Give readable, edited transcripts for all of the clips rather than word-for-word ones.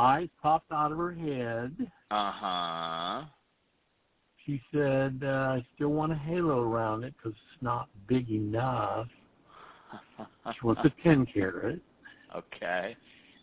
eyes popped out of her head. Uh-huh. She said, I still want a halo around it because it's not big enough. She wants a 10 carat. Okay.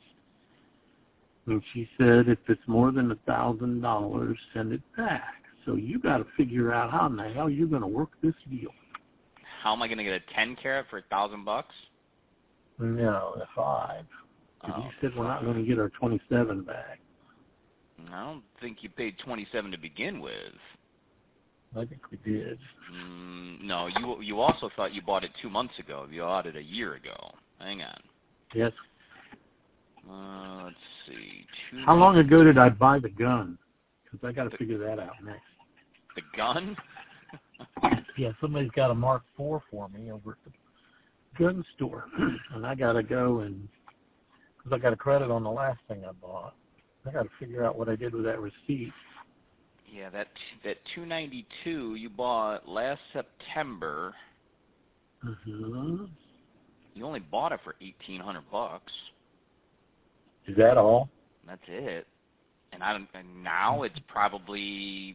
And she said, if it's more than $1,000, send it back. So you got to figure out how in the hell you're going to work this deal. How am I going to get a 10 carat for $1,000? No, the 5. Because you said we're not going to get our 27 back. I don't think you paid 27 to begin with. I think we did. No, you also thought you bought it 2 months ago. You bought it a year ago. Hang on. Yes. Let's see. How long ago did I buy the gun? Because I got to figure that out next. The gun? Yeah, somebody's got a Mark IV for me over at the gun store. And I got to go and, because I got a credit on the last thing I bought. I got to figure out what I did with that receipt. Yeah, that 292 you bought last September. Mm-hmm. You only bought it for $1,800. Is that all? That's it. And now it's probably,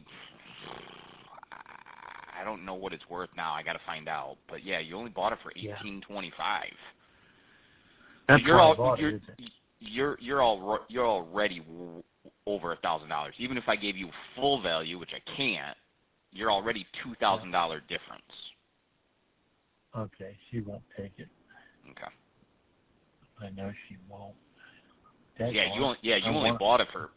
I don't know what it's worth now. I got to find out. But yeah, you only bought it for $1,825. That's you're why all, I bought it, isn't it? You're already over $1,000. Even if I gave you full value, which I can't, you're already $2,000 difference. Okay, she won't take it. Okay. I know she won't. You only bought it for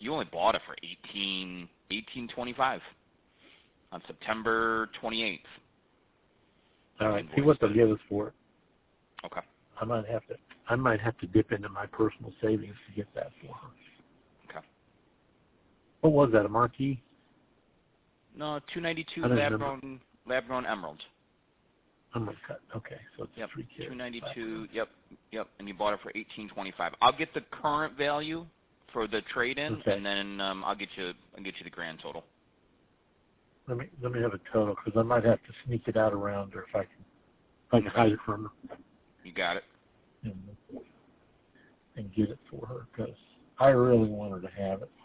$1,825 on September 28th. All right, see what they'll give us for it. Okay. I might have to dip into my personal savings to get that for her. Okay. What was that, a Marquis? No, 292 lab-grown emerald. Emerald cut. Okay, so it's 3 kids. 292. Yep. And you bought it for $1,825. I'll get the current value for the trade-in, and then I'll get you the grand total. Let me have a total because I might have to sneak it out around her if I can hide it from her. You got it. And get it for her because I really want her to have it.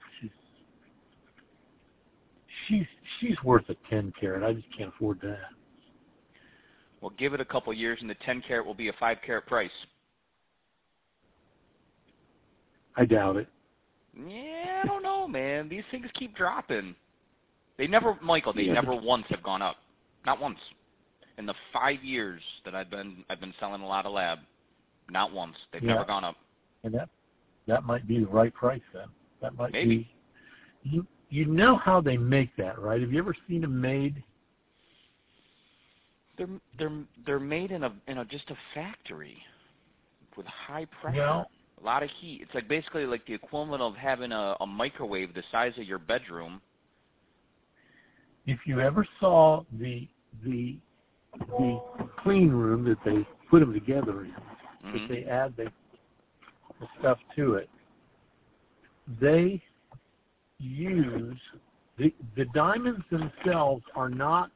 She's worth a 10 carat. I just can't afford that. Well, give it a couple years, and the 10 carat will be a 5 carat price. I doubt it. Yeah, I don't know, man. These things keep dropping. They never once have gone up. Not once. In the 5 years that I've been selling a lot of lab, not once. They've never gone up. And that might be the right price then. That might Maybe. be. You know how they make that, right? Have you ever seen them made? They're made in just a factory with high pressure, a lot of heat. It's like basically like the equivalent of having a microwave the size of your bedroom. If you ever saw the clean room that they put them together in, that they add the stuff to it, they use the diamonds themselves are not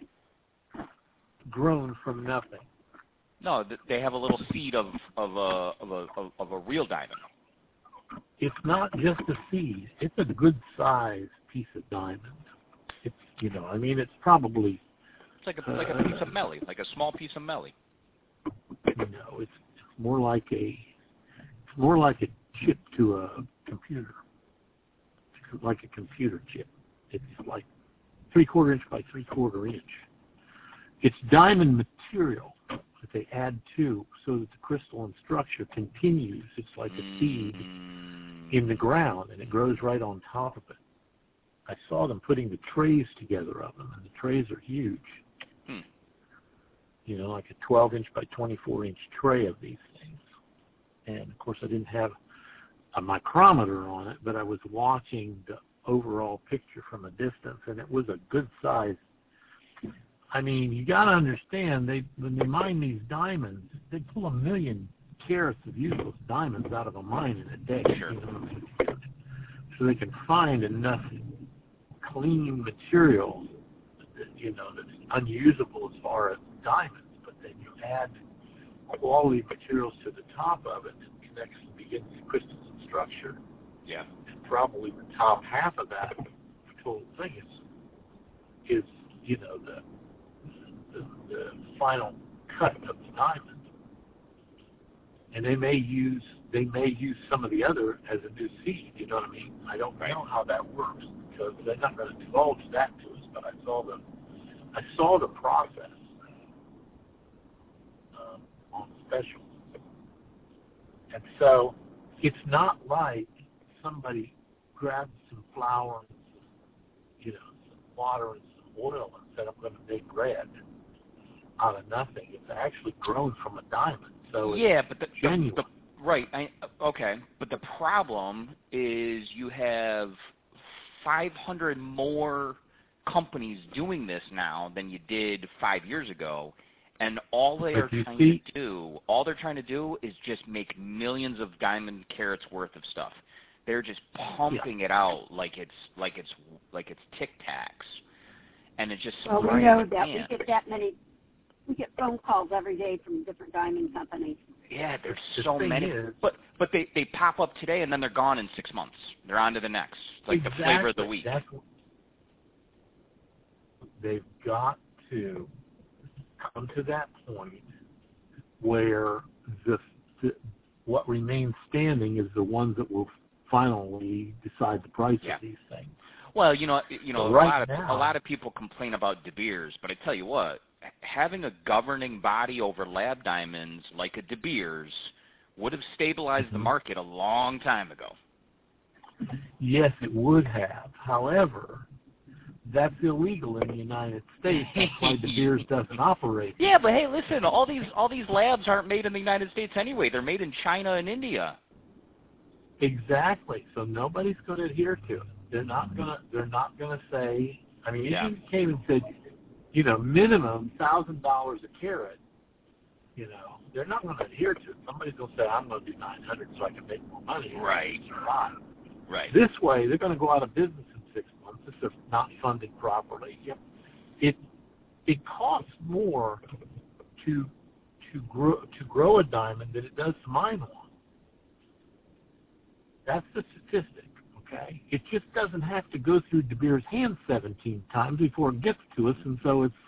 grown from nothing. No, they have a little seed of a real diamond. It's not just a seed. It's a good size piece of diamond. It's it's probably. It's like a piece of melly, like a small piece of melly. It's more like a chip to a computer. It's like a computer chip. It's like 3/4 inch by 3/4 inch. It's diamond material that they add to so that the crystalline structure continues. It's like a seed in the ground, and it grows right on top of it. I saw them putting the trays together of them, and the trays are huge. Like a 12-inch by 24-inch tray of these things. And, of course, I didn't have a micrometer on it, but I was watching the overall picture from a distance, and it was a good size. I mean, you got to understand, when they mine these diamonds, they pull 1 million carats of useless diamonds out of a mine in a day. Sure. So they can find enough clean material that's unusable as far as diamonds, but then you add quality materials to the top of it that connects and begins the crystalline structure. Yeah. And probably the top half of that total thing is the final cut of the diamond. And they may use some of the other as a new seed. You know what I mean? I don't know how that works because they're not going to divulge that to us. But I saw the process on specials, and so it's not like somebody grabs some flour and some water and some oil and said, "I'm going to make bread out of nothing." It's actually grown from a diamond. So yeah, but genuine. Okay, but the problem is you have 500 more companies doing this now than you did 5 years ago, and all they're trying to do is just make millions of diamond carats worth of stuff. They're just pumping it out like it's Tic Tacs, and it's just well, we know that we get that many. We get phone calls every day from different diamond companies. Yeah, there's so many. But they pop up today and then they're gone in 6 months. They're on to the next. Like the flavor of the week. They've got to come to that point where what remains standing is the ones that will finally decide the price of these things. Well, so a lot of people complain about De Beers, but I tell you what, having a governing body over lab diamonds like a De Beers would have stabilized the market a long time ago. Yes, it would have. However, that's illegal in the United States. That's why De Beers doesn't operate. Yeah, but hey, listen, all these labs aren't made in the United States anyway. They're made in China and India. Exactly. So nobody's going to adhere to it. They're not going to say. I mean, if you came and said, minimum $1,000 a carat, they're not going to adhere to it. Somebody's going to say, I'm going to do 900 so I can make more money. Right. Right. This way, they're going to go out of business in 6 months if they're not funded properly. It costs more to grow a diamond than it does to mine one. That's the statistic. Okay, it just doesn't have to go through De Beers' hands 17 times before it gets to us, and so it's,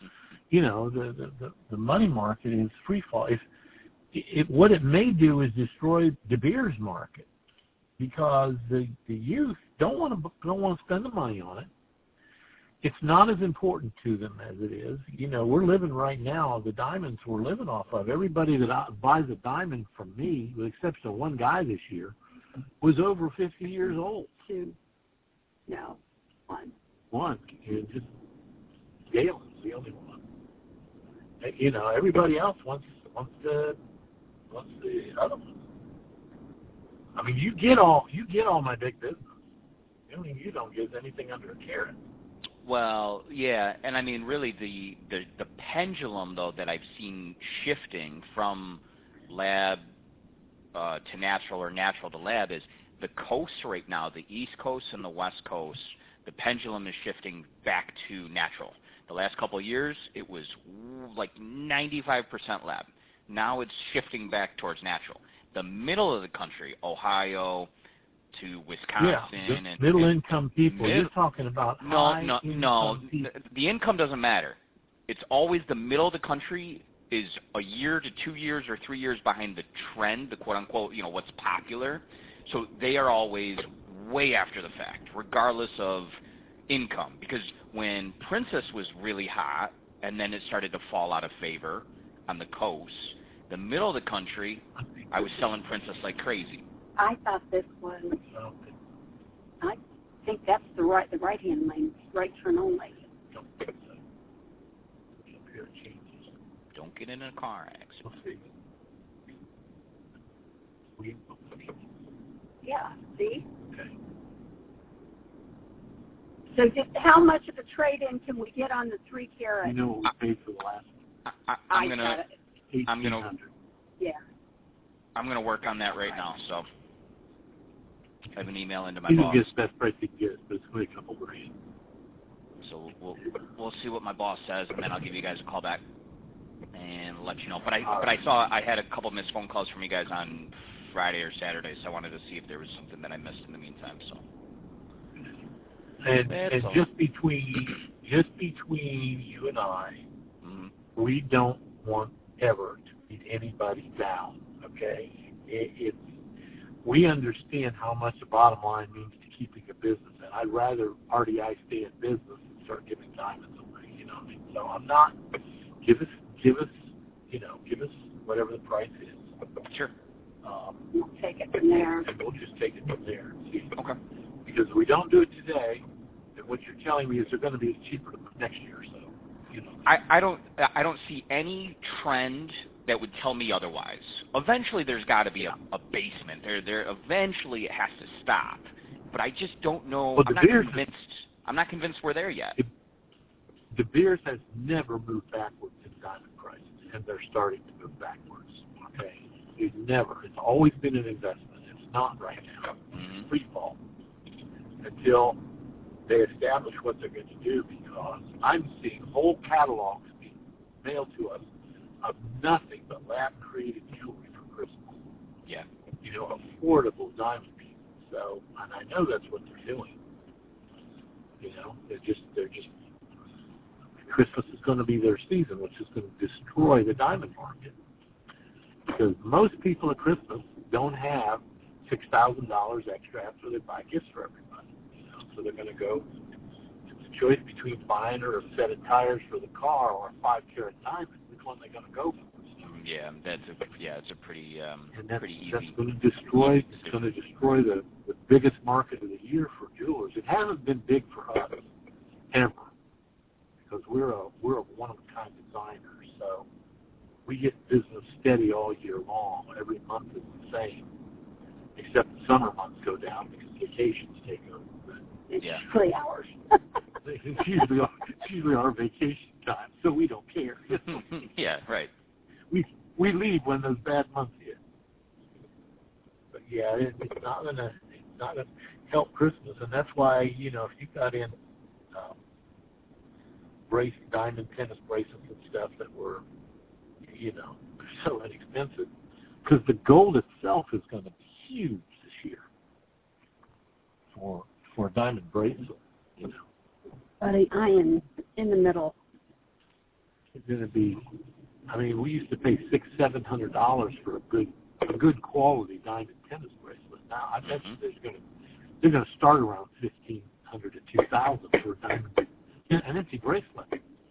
the money market is free fall. What it may do is destroy De Beers' market because the youth don't want to spend the money on it. It's not as important to them as it is. We're living right now, the diamonds we're living off of. Everybody that buys a diamond from me, with the exception of one guy this year, was over 50 years old. One. Just Galen's the only one. Everybody else wants the other one. I mean, you get all my big business. You don't give anything under a carat. Well, yeah, and I mean, really, the pendulum though that I've seen shifting from lab to natural or natural to lab is the coasts right now, the East Coast and the West Coast, the pendulum is shifting back to natural. The last couple of years, it was like 95% lab. Now it's shifting back towards natural. The middle of the country, Ohio to Wisconsin. And middle-income people. You're talking about high-income people. The income doesn't matter. It's always the middle of the country is a year to 2 years or 3 years behind the trend, the quote-unquote, what's popular. So they are always way after the fact, regardless of income. Because when Princess was really hot and then it started to fall out of favor on the coast, the middle of the country, I was selling Princess like crazy. I thought this was, I think that's the right-hand lane, right turn only. Don't get in a car accident. Yeah, see? Okay. So how much of a trade-in can we get on the 3 carat? You know what we paid for the last one? I'm gonna Yeah. I'm gonna work on that right now. So I have an email into my you boss. You can get the best price you can get, but it's going to be a couple grand. So we'll see what my boss says, and then I'll give you guys a call back and let you know. But I had a couple missed phone calls from you guys on Friday or Saturday, so I wanted to see if there was something that I missed in the meantime. So. And just between you and I, we don't want ever to beat anybody down. Okay, we understand how much the bottom line means to keeping a business, and I'd rather RDI stay in business and start giving diamonds away. You know what I mean? So I'm not give us whatever the price is. Sure. We'll take it from there. And we'll just take it from there. See? Okay. Because if we don't do it today, then what you're telling me is they're going to be cheaper next year. So, you know. I don't see any trend that would tell me otherwise. Eventually, there's got to be a basement. There eventually it has to stop. But I just don't know. Well, I'm not convinced we're there yet. De Beers has never moved backwards in diamond prices, and they're starting to move backwards. Okay, it's never. It's always been an investment. It's not right now. It's free fall until they establish what they're going to do. Because I'm seeing whole catalogs being mailed to us of nothing but lab-created jewelry for Christmas. Yeah. You know, affordable diamond pieces. So, and I know that's what they're doing. You know, they're just. Christmas is going to be their season, which is going to destroy the diamond market. Because most people at Christmas don't have $6,000 extra after they buy gifts for everybody. You know, so they're going to go. It's a choice between buying her a set of tires for the car or a 5-carat diamond. Which one are they going to go for? Yeah, it's a pretty pretty easy. That's going to destroy. It's going to destroy the biggest market of the year for jewelers. It hasn't been big for us ever, because we're a one-of-a-kind designer. So we get business steady all year long. Every month is the same, except the summer months go down because vacations take over. It's 3 hours. It's usually our vacation time, so we don't care. Yeah, right. We leave when those bad months hit. But yeah, it's not gonna help Christmas, and that's why, you know, if you got in diamond tennis bracelets and stuff that were, you know, so inexpensive, because the gold itself is going to be huge this year for a diamond bracelet, you know. Buddy, I am in the middle. It's going to be. I mean, we used to pay $600-700 for a good quality diamond tennis bracelet. Now I bet you they're going to start around $1,500 to $2,000 for a diamond, an empty bracelet.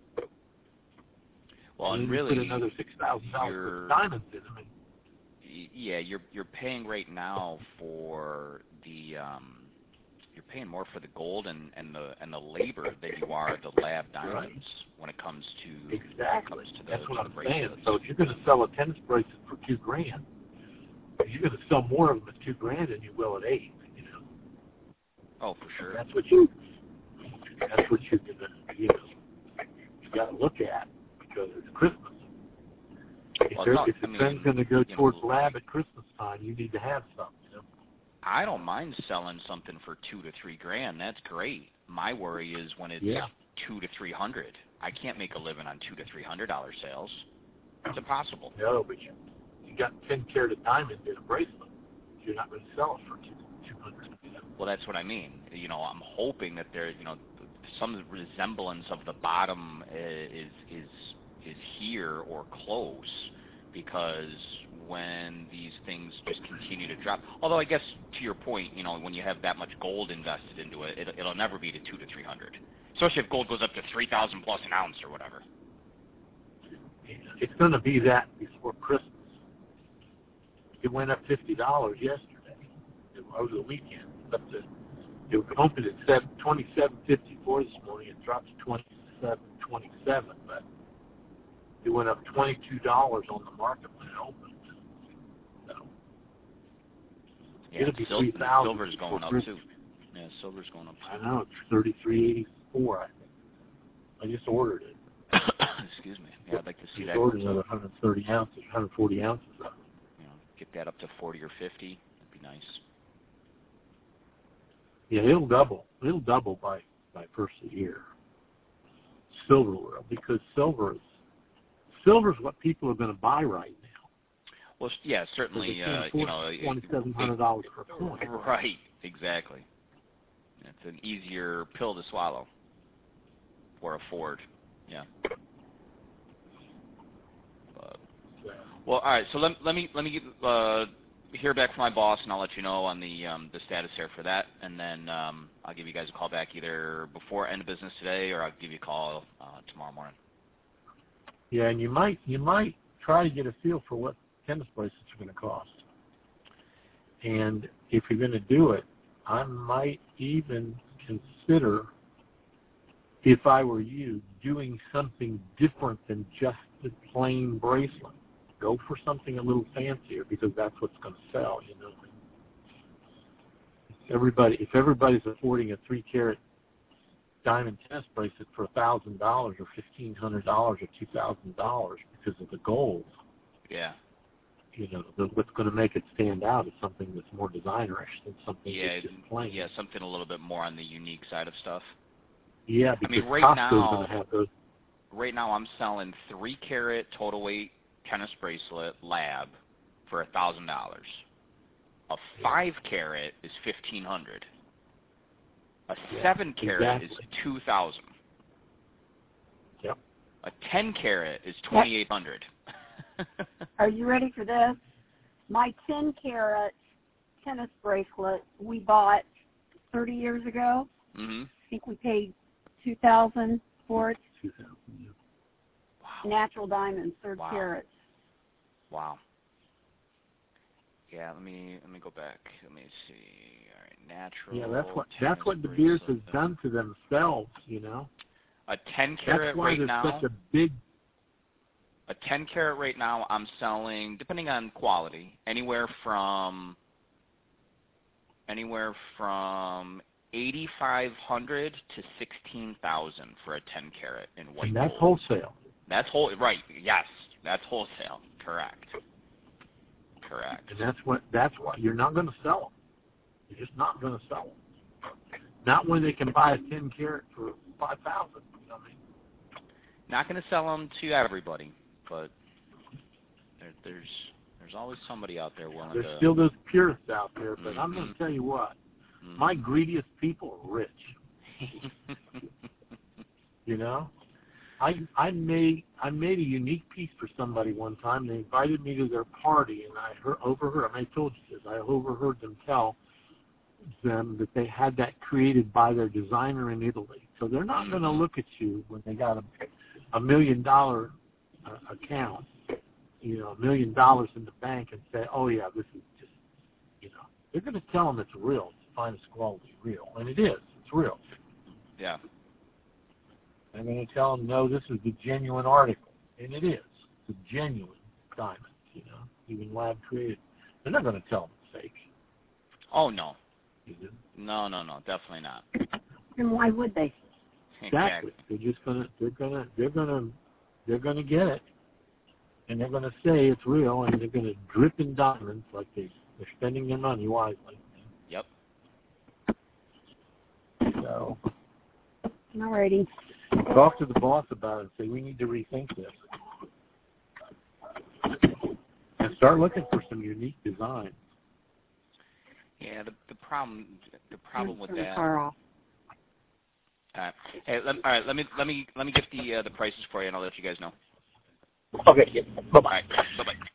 Well, and really, put another $6,000 for diamonds in them. Yeah, you're paying right now for the you're paying more for the gold and the labor than you are the lab diamonds when it comes to exactly. That's what I'm saying. bracelets. So if you're going to sell a tennis bracelet for $2,000, you're going to sell more of them at $2,000 than you will at $8,000. You know. Oh, for sure. That's what you're going to, you got to look at, because it's Christmas. If the trend's going to go towards lab at Christmas time, you need to have some. You know. I don't mind selling something for $2,000 to $3,000. That's great. My worry is when it's $200 to $300. I can't make a living on $200 to $300 sales. It's impossible. No, but you got 10-carat diamond in a bracelet. You're not going to sell it for $200. Well, that's what I mean. You know, I'm hoping that there, you know, some resemblance of the bottom is here or close, because when these things just continue to drop, although I guess to your point, you know, when you have that much gold invested into it, it'll never be to $200 to $300, especially if gold goes up to $3,000 plus an ounce or whatever. It's going to be that before Christmas. It went up $50 yesterday over the weekend. It opened at $27.54 this morning. It dropped to $27.27, but it went up $22 on the market when it opened. So it'll be $3,000. Silver's going up too. Yeah, silver's going up too. I know, it's $33.84. I think. I just ordered it. Excuse me. Yeah, I'd like to see that. Ordered another 130 ounces, 140 ounces of it. You know, get that up to 40 or 50. That'd be nice. Yeah, it'll double. It'll double by first of the year. Silver will, because silver's what people are going to buy right now. Well, yeah, certainly. $2,700 per point. Right, exactly. It's an easier pill to swallow or afford. Yeah. Well, all right. So let me hear back from my boss, and I'll let you know on the status here for that, and then I'll give you guys a call back either before end of business today, or I'll give you a call tomorrow morning. Yeah, and you might try to get a feel for what tennis bracelets are going to cost, and if you're going to do it, I might even consider, if I were you, doing something different than just the plain bracelet. Go for something a little fancier, because that's what's going to sell, you know. If everybody's affording a 3-carat diamond tennis bracelet for $1,000 or $1,500 or $2,000 because of the gold, yeah, you know, what's going to make it stand out is something that's more designerish than something that's just plain. Yeah, something a little bit more on the unique side of stuff. Yeah, because right Costco's now, going to have those. Right now, I'm selling 3-carat total weight tennis bracelet lab for $1,000. A 5-carat is $1,500. A 7-carat is $2,000. Yep. A 10-carat is $2,800. Are you ready for this? My 10-carat tennis bracelet we bought 30 years ago. Mm-hmm. I think we paid $2,000 for it. $2,000. Yeah. Wow. Natural diamonds, 3rd carat. Wow. Yeah, let me go back. Let me see. All right, natural. Yeah, that's what De Beers has done to themselves, you know. A 10-carat right now. That's why there's such a big. A 10-carat right now, I'm selling, depending on quality, anywhere from $8,500 to $16,000 for a 10-carat in white gold. And that's wholesale. That's right. Yes, that's wholesale. Correct. And that's what you're not going to sell them. You're just not going to sell them. Not when they can buy a 10-carat for $5,000. You know what I mean? Not going to sell them to everybody, but there's always somebody out there willing to. There's still those purists out there, but I'm going to tell you what. My greediest people are rich. You know? I made a unique piece for somebody one time. They invited me to their party, and I overheard. I told you this. I overheard them tell them that they had that created by their designer in Italy. So they're not going to look at you when they got a $1 million account, you know, $1 million in the bank, and say, "Oh yeah, this is just," you know. They're going to tell them it's real, it's the finest quality, real, and it is. It's real. Yeah. I'm going to tell them, no, this is the genuine article. And it is. It's a genuine diamond, you know, even lab created. They're not going to tell them it's fake. Oh, no. No, definitely not. And why would they? Exactly. They're just they're gonna get it, and they're gonna say it's real, and they're gonna drip in diamonds like they're spending their money wisely. Yep. So. Alrighty. Talk to the boss about it and say, we need to rethink this. And start looking for some unique designs. Yeah, the problem with that. Far off. Hey, all right, let me get the prices for you, and I'll let you guys know. Okay. Yeah. Bye-bye. All right. Bye-bye.